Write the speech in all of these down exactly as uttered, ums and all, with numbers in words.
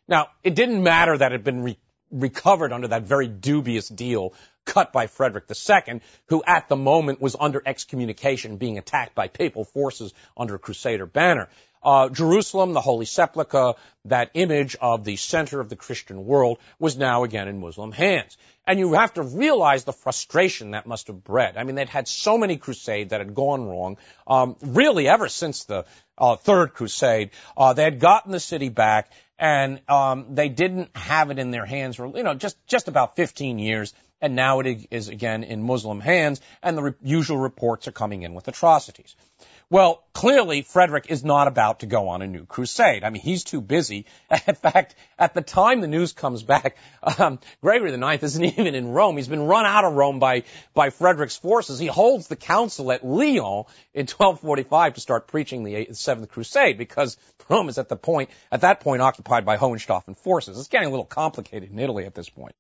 Now, it didn't matter that it had been re- recovered under that very dubious deal cut by Frederick the Second, who at the moment was under excommunication, being attacked by papal forces under a Crusader banner. Uh, Jerusalem, the Holy Sepulchre, that image of the center of the Christian world, was now again in Muslim hands. And you have to realize the frustration that must have bred. I mean, they'd had so many crusades that had gone wrong, um, really ever since the uh, Third Crusade. Uh, they had gotten the city back, and um, they didn't have it in their hands for, you know, just, just about fifteen years. And now it is again in Muslim hands, and the re- usual reports are coming in with atrocities. Well, clearly, Frederick is not about to go on a new crusade. I mean, he's too busy. In fact, at the time the news comes back, um, Gregory the Ninth isn't even in Rome. He's been run out of Rome by, by Frederick's forces. He holds the council at Lyon in twelve forty-five to start preaching the eighth, Seventh Crusade, because Rome is at the point, at that point occupied by Hohenstaufen forces. It's getting a little complicated in Italy at this point.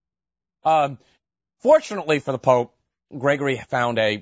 Um, fortunately for the Pope, Gregory found a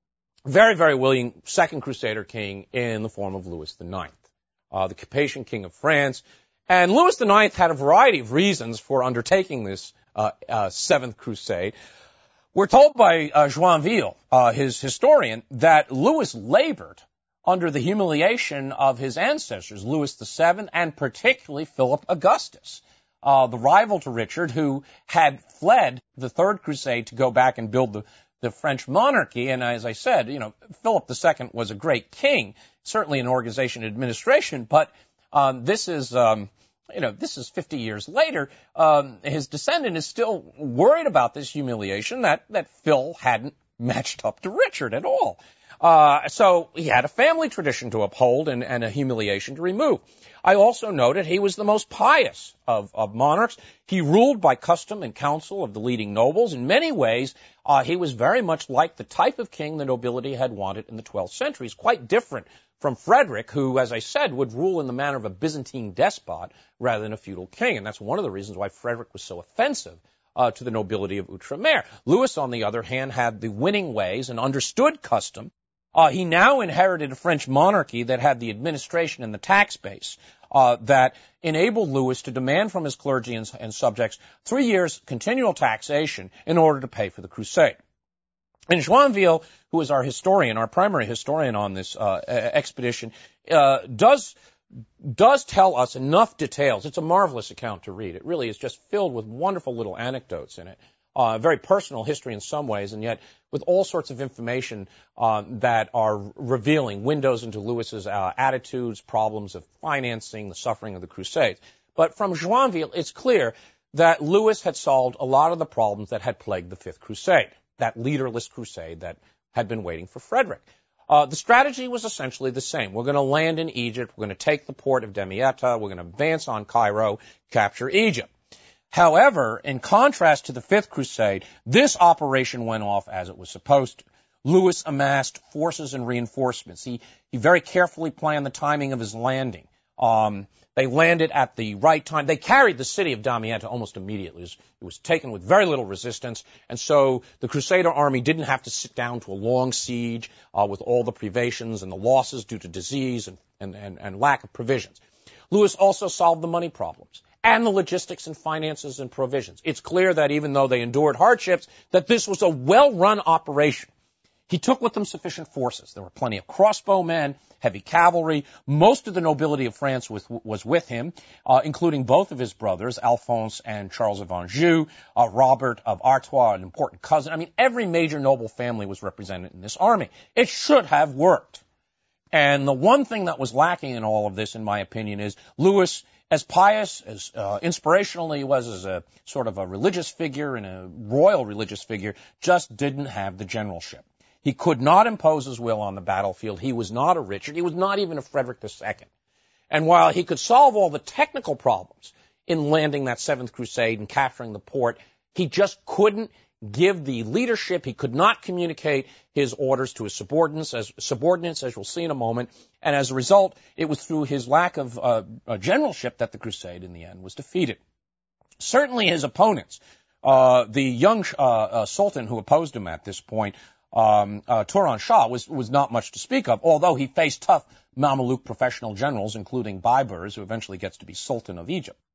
very, very willing second Crusader king in the form of Louis the Ninth, uh, the Capetian king of France. And Louis the Ninth had a variety of reasons for undertaking this uh, uh, Seventh Crusade. We're told by uh, Joinville, uh, his historian, that Louis labored under the humiliation of his ancestors, Louis the Seventh, and particularly Philip Augustus, uh, the rival to Richard, who had fled the Third Crusade to go back and build the the French monarchy. And as I said, you know, Philip the Second was a great king, certainly in organization and administration, but um, this is, um, you know, this is fifty years later. Um, his descendant is still worried about this humiliation that, that Phil hadn't matched up to Richard at all. Uh, so he had a family tradition to uphold and, and a humiliation to remove. I also noted he was the most pious of, of monarchs. He ruled by custom and counsel of the leading nobles. In many ways, uh, he was very much like the type of king the nobility had wanted in the twelfth century. He's quite different from Frederick, who, as I said, would rule in the manner of a Byzantine despot rather than a feudal king. And that's one of the reasons why Frederick was so offensive uh, to the nobility of Outremer. Louis, on the other hand, had the winning ways and understood custom. Uh, he now inherited a French monarchy that had the administration and the tax base uh, that enabled Louis to demand from his clergy and, and subjects three years continual taxation in order to pay for the crusade. And Joinville, who is our historian, our primary historian on this uh, expedition, uh, does does tell us enough details. It's a marvelous account to read. It really is just filled with wonderful little anecdotes in it. Uh, very personal history in some ways, and yet with all sorts of information um, that are revealing windows into Louis's uh, attitudes, problems of financing, the suffering of the Crusades. But from Joinville, it's clear that Louis had solved a lot of the problems that had plagued the Fifth Crusade, that leaderless crusade that had been waiting for Frederick. Uh, the strategy was essentially the same. We're going to land in Egypt. We're going to take the port of Damietta. We're going to advance on Cairo, capture Egypt. However, in contrast to the Fifth Crusade, this operation went off as it was supposed to. Louis amassed forces and reinforcements. He, he very carefully planned the timing of his landing. Um, they landed at the right time. They carried the city of Damietta almost immediately. It was, it was taken with very little resistance, and so the Crusader army didn't have to sit down to a long siege uh, with all the privations and the losses due to disease and, and, and, and lack of provisions. Louis also solved the money problems and the logistics and finances and provisions. It's clear that even though they endured hardships, that this was a well-run operation. He took with them sufficient forces. There were plenty of crossbowmen, heavy cavalry. Most of the nobility of France was, was with him, uh, including both of his brothers, Alphonse and Charles of Anjou, uh, Robert of Artois, an important cousin. I mean, every major noble family was represented in this army. It should have worked. And the one thing that was lacking in all of this, in my opinion, is Louis, as pious, as uh, inspirational he was as a sort of a religious figure and a royal religious figure, just didn't have the generalship. He could not impose his will on the battlefield. He was not a Richard. He was not even a Frederick the Second. And while he could solve all the technical problems in landing that Seventh Crusade and capturing the port, he just couldn't give the leadership. He could not communicate his orders to his subordinates, as subordinates, as we'll see in a moment. And as a result, it was through his lack of uh, generalship that the crusade in the end was defeated. Certainly his opponents, uh, the young uh, uh, sultan who opposed him at this point, um, uh, Turan Shah, was, was not much to speak of, although he faced tough Mameluke professional generals, including Baibars, who eventually gets to be Sultan of Egypt.